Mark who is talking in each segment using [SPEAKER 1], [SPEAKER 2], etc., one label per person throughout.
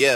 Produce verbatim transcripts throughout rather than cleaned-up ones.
[SPEAKER 1] Yeah.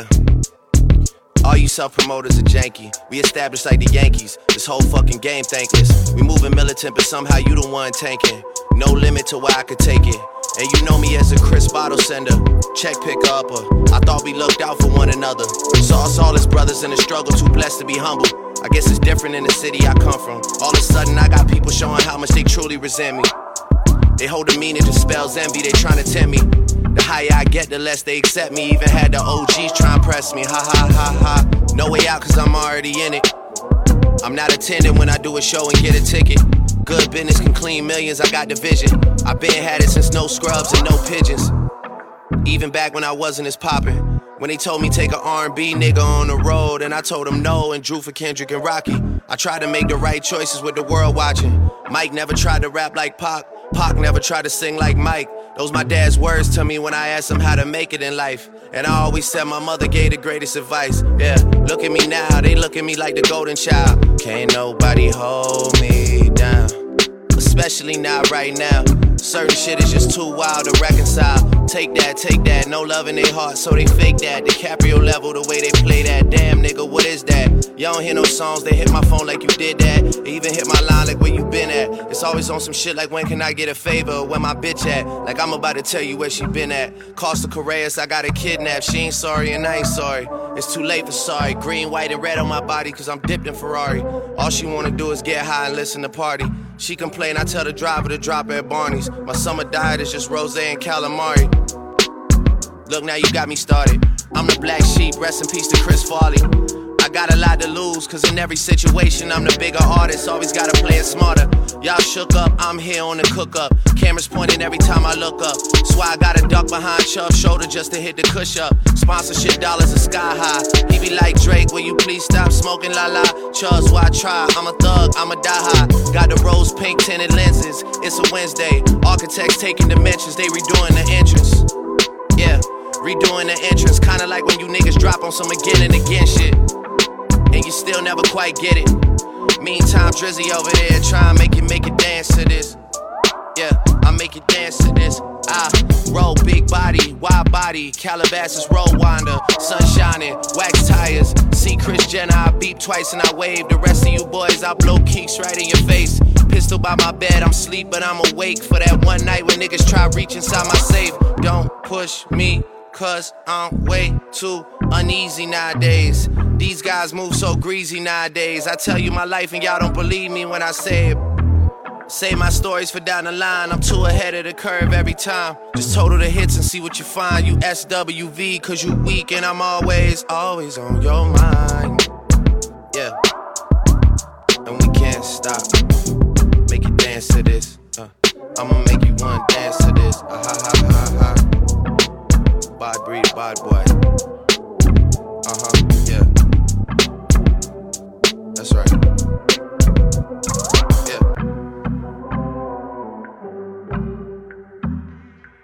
[SPEAKER 1] All you self-promoters are janky. We established like the Yankees. This whole fucking game thankless. We moving militant, but somehow you the one tanking. No limit to where I could take it. And you know me as a crisp bottle sender, check picker upper. I thought we looked out for one another. Saw us all as brothers in the struggle, too blessed to be humble. I guess it's different in the city I come from. All of a sudden I got people showing how much they truly resent me. They hold a meaning to spells envy, they trying to tempt me. The higher I get, the less they accept me. Even had the O Gs try and press me. Ha ha ha ha. No way out cause I'm already in it. I'm not attending when I do a show and get a ticket. Good business can clean millions, I got the vision. I been had it since no scrubs and no pigeons. Even back when I wasn't as poppin'. When they told me take a R and B nigga on the road, and I told them no and drew for Kendrick and Rocky. I tried to make the right choices with the world watching. Mike never tried to rap like Pac. Pac never tried to sing like Mike. Those my dad's words to me when I asked him how to make it in life. And I always said my mother gave the greatest advice. Yeah, look at me now, they look at me like the golden child. Can't nobody hold me down, especially not right now. Certain shit is just too wild to reconcile. Take that, take that, no love in their heart, so they fake that. DiCaprio level, the way they play that. Damn nigga, what is that? You don't hear no songs, they hit my phone like you did that. They even hit my line like where you been at. It's always on some shit like when can I get a favor, where my bitch at? Like I'm about to tell you where she been at. Costa Correas, I got her kidnapped, she ain't sorry and I ain't sorry. It's too late for sorry. Green, white, and red on my body cause I'm dipped in Ferrari. All she wanna do is get high and listen to party. She complain, I tell the driver to drop her at Barney's. My summer diet is just rosé and calamari. Look, now you got me started. I'm the black sheep, rest in peace to Chris Farley. I got a lot to lose, cause in every situation I'm the bigger artist, always gotta play it smarter. Y'all shook up, I'm here on the cook up. Cameras pointing every time I look up. So I gotta duck behind Chubb's shoulder just to hit the cush up. Sponsorship dollars are sky high. He be like Drake, will you please stop smoking la la? Chubb's why I try, I'm a thug, I'm a die high. Got the rose pink tinted lenses, it's a Wednesday. Architects taking dimensions, they redoing the entrance. Yeah, redoing the entrance. Kinda like when you niggas drop on some again and again shit, and you still never quite get it. Meantime, Drizzy over there try and make it, make it dance to this. Yeah, I make it dance to this. I roll big body, wide body, Calabasas roll winder, sun shining, wax tires. See Chris Jenner, I beep twice and I wave. The rest of you boys, I blow keeks right in your face. Pistol by my bed, I'm sleep, but I'm awake for that one night when niggas try reach inside my safe. Don't push me, cause I'm way too uneasy nowadays. These guys move so greasy nowadays. I tell you my life and y'all don't believe me when I say it. Save my stories for down the line. I'm too ahead of the curve every time. Just total the hits and see what you find. You S W V cause you weak and I'm always, always on your mind. Yeah. And we can't stop. Make you dance to this. Uh, I'ma make you one dance to this. Uh, ha ha ha ha. Bad breed, bad boy. Uh-huh, yeah. That's right.